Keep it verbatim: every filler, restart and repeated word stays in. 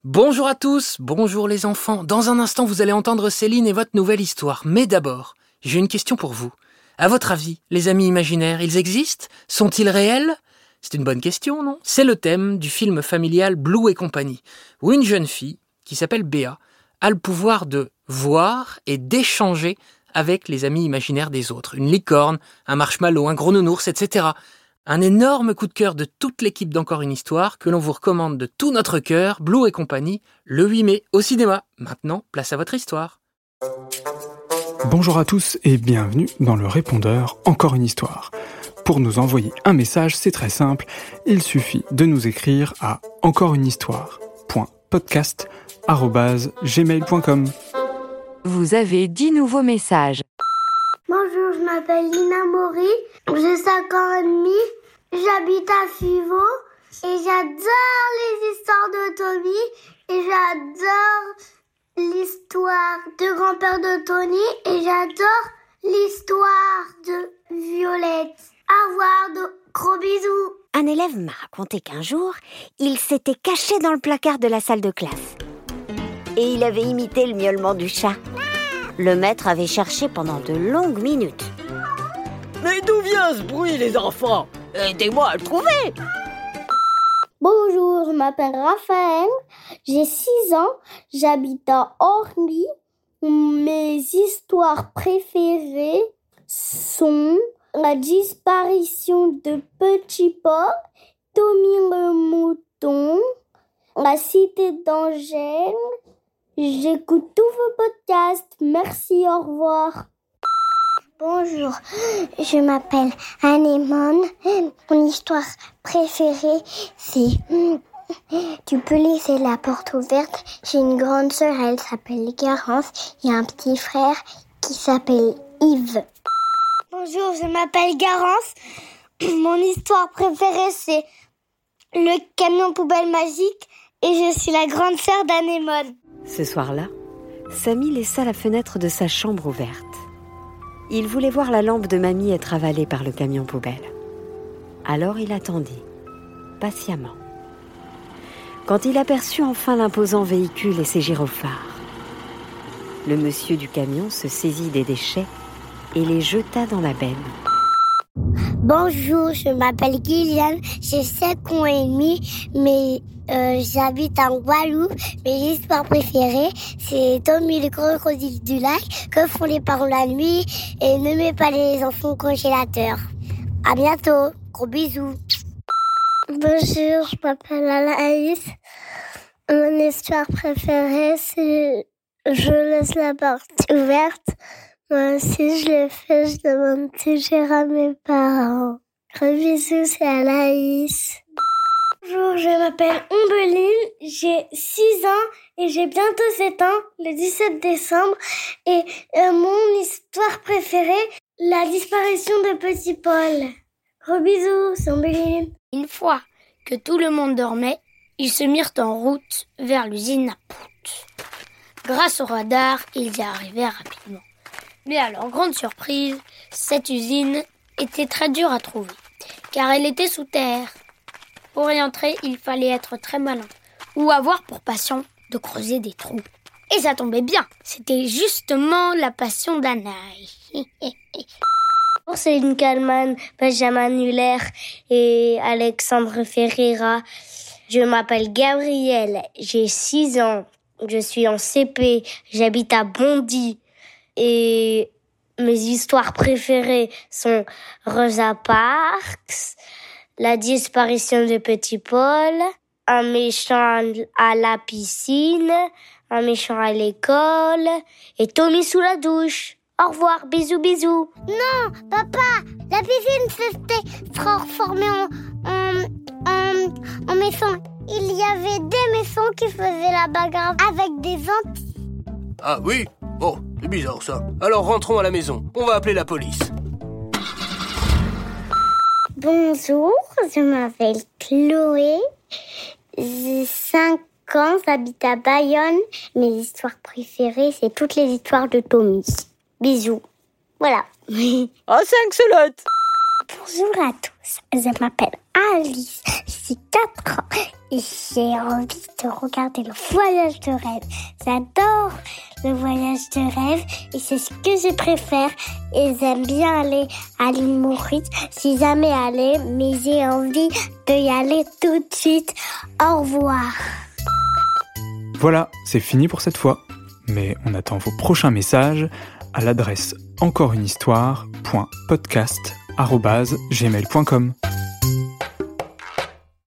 Bonjour à tous, bonjour les enfants. Dans un instant, vous allez entendre Céline et votre nouvelle histoire. Mais d'abord, j'ai une question pour vous. À votre avis, les amis imaginaires, ils existent ? Sont-ils réels ? C'est une bonne question, non ? C'est le thème du film familial Blue et compagnie, où une jeune fille, qui s'appelle Béa, a le pouvoir de voir et d'échanger avec les amis imaginaires des autres. Une licorne, un marshmallow, un gros nounours, et cetera. Un énorme coup de cœur de toute l'équipe d'Encore une histoire que l'on vous recommande de tout notre cœur, Blue et compagnie, le huit mai au cinéma. Maintenant, place à votre histoire. Bonjour à tous et bienvenue dans le répondeur Encore une histoire. Pour nous envoyer un message, c'est très simple, il suffit de nous écrire à encoreunehistoire point podcast arobase gmail point com. Vous avez dix nouveaux messages. Bonjour, je m'appelle Lina Maury, j'ai cinq ans et demi, j'habite à Fivo et j'adore les histoires de Tommy et j'adore l'histoire de grand-père de Tony et j'adore l'histoire de Violette. Au revoir, de gros bisous. Un élève m'a raconté qu'un jour, il s'était caché dans le placard de la salle de classe. Et il avait imité le miaulement du chat. Le maître avait cherché pendant de longues minutes. Mais d'où vient ce bruit, les enfants ? Aidez-moi à le trouver. Bonjour, je m'appelle Raphaël, j'ai six ans, j'habite à Orly. Mes histoires préférées sont la disparition de Petit Paul, Tommy le mouton, la cité d'Angèle. J'écoute tous vos podcasts. Merci, au revoir. Bonjour, je m'appelle Anémone. Mon histoire préférée, c'est... Tu peux laisser la porte ouverte. J'ai une grande sœur, elle s'appelle Garance. Il y a un petit frère qui s'appelle Yves. Bonjour, je m'appelle Garance. Mon histoire préférée, c'est le camion poubelle magique. Et je suis la grande sœur d'Anémone. Ce soir-là, Samy laissa la fenêtre de sa chambre ouverte. Il voulait voir la lampe de mamie être avalée par le camion poubelle. Alors il attendit, patiemment. Quand il aperçut enfin l'imposant véhicule et ses gyrophares, le monsieur du camion se saisit des déchets et les jeta dans la benne. Bonjour, je m'appelle Guyliane, j'ai cinq ans et demi, mais euh, j'habite en Guadeloupe. Mes histoires préférées, c'est Tommy le crocodile du lac, que font les parents la nuit, et ne mets pas les enfants au congélateur. À bientôt, gros bisous. Bonjour, je m'appelle Anaïs. Mon histoire préférée, c'est je laisse la porte ouverte. Moi aussi, je le fais, je demande toujours à mes parents. Gros bisous, c'est Anaïs. Bonjour, je m'appelle Ombeline, j'ai six ans et j'ai bientôt sept ans, le dix-sept décembre. Et euh, mon histoire préférée, la disparition de Petit Paul. Gros bisous, c'est Ombeline. Une fois que tout le monde dormait, ils se mirent en route vers l'usine à Prout. Grâce au radar, ils y arrivèrent rapidement. Mais à leur grande surprise, cette usine était très dure à trouver, car elle était sous terre. Pour y entrer, il fallait être très malin, ou avoir pour passion de creuser des trous. Et ça tombait bien, c'était justement la passion d'Anaïs. Bonjour, c'est Céline Kallmann, Benjamin Muller et Alexandre Ferreira. Je m'appelle Gabrielle, j'ai six ans, je suis en C P, j'habite à Bondy. Et mes histoires préférées sont Rosa Parks, la disparition de Petit Paul, un méchant à la piscine, un méchant à l'école et Tommy sous la douche. Au revoir, bisous, bisous. Non, papa, la piscine s'était transformée en, en, en, en maison. Il y avait des maisons qui faisaient la bagarre avec des Antilles. Ah oui ? Bon, c'est bizarre ça. Alors rentrons à la maison, on va appeler la police. Bonjour, je m'appelle Chloé. J'ai cinq ans, j'habite à Bayonne. Mes histoires préférées, c'est toutes les histoires de Tommy. Bisous. Voilà. Ah, cinq solottes. Bonjour à tous, je m'appelle Alice, j'ai quatre ans et j'ai envie de regarder le voyage de rêve. J'adore le voyage de rêve et c'est ce que je préfère et j'aime bien aller à l'île Maurice. J'ai jamais allé mais j'ai envie de y aller tout de suite. Au revoir. Voilà, c'est fini pour cette fois. Mais on attend vos prochains messages à l'adresse encoreunehistoire point podcast arobase gmail point com.